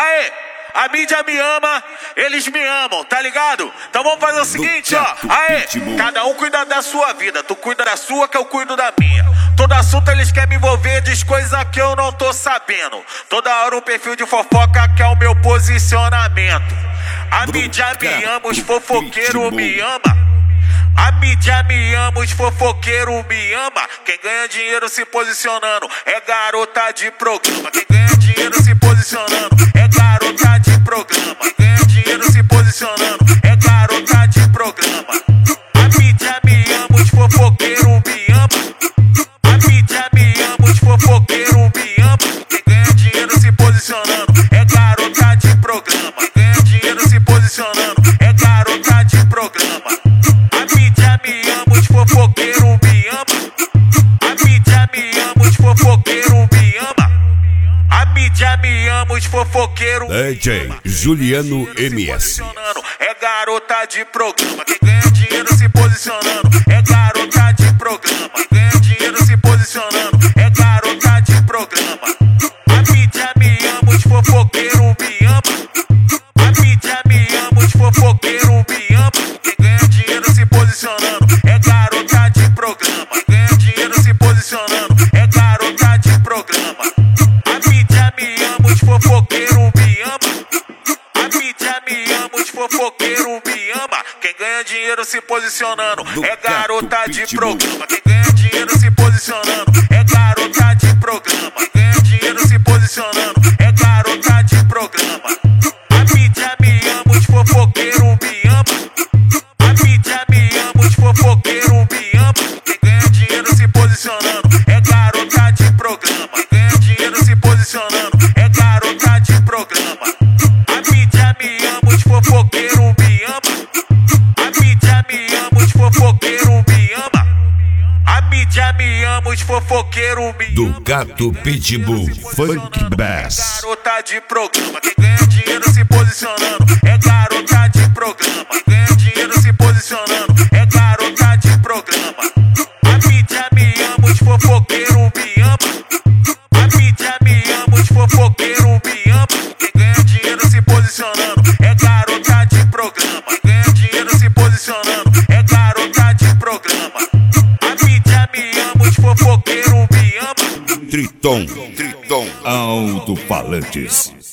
Aê! A mídia me ama, eles me amam, tá ligado? Então vamos fazer o seguinte, ó. Aê! Cada um cuida da sua vida, tu cuida da sua que eu cuido da minha. Todo assunto eles querem me envolver, diz coisa que eu não tô sabendo. Toda hora um perfil de fofoca que é o meu posicionamento. A mídia me ama, os fofoqueiros me ama. A mídia me ama, os fofoqueiros me ama. Quem ganha dinheiro se posicionando é garota de programa. Quem ganha dinheiro se posicionando é garota de programa. Quem ganha dinheiro se posicionando é garota de programa. A mídia me ama, os fofoqueiros me ama. A mídia me ama, os fofoqueiros me ama. Quem ganha dinheiro se posicionando é garota de programa. Quem ganha dinheiro se posicionando é garota de programa. A mídia me ama, os fofoqueiros me ama. A mídia me ama, os fofoqueiros me ama. A mídia me ama, os fofoqueiros DJ Juliano MS. É garota de programa. Quem ganha dinheiro se posicionando é garota de programa. Quem ganha dinheiro se posicionando é garota de programa. A mídia me ama, os fofoqueiros me ama. A mídia me ama, os fofoqueiros me ama. Quem ganha dinheiro se posicionando é garota de programa. Quem ganha dinheiro se posicionando é garota de programa. A mídia me ama, os fofoqueiros me ama. A mídia me ama, os fofoqueiros me ama. Quem ganha dinheiro se posicionando é garota de programa. Quem ganha dinheiro se posicionando é garota de programa. Quem ganha dinheiro se posicionando é garota de programa. A mídia me ama, os fofoqueiros me ama. A mídia me ama, os fofoqueiros me ama. Quem ganha dinheiro se posicionando é garota de programa. Quem ganha dinheiro se posicionando é garota de programa. A mídia me ama, os fofoqueiros me ama. A mídia me ama, os fofoqueiros me ama. A mídia me ama, os fofoqueiros me ama. Do Gato Pitbull Funk Bass. Garota de programa. Quem ganha dinheiro se posicionando é garota de programa. Quem ganha dinheiro se posicionando é garota de programa. A mídia me ama, os fofoqueiros me ama. A mídia me ama, os fofoqueiros me ama. Quem ganha dinheiro se posicionando é garota de programa. Quem ganha dinheiro se posicionando é garota de programa. A mídia me ama, os fofoqueiros me ama. Triton Alto-Falantes.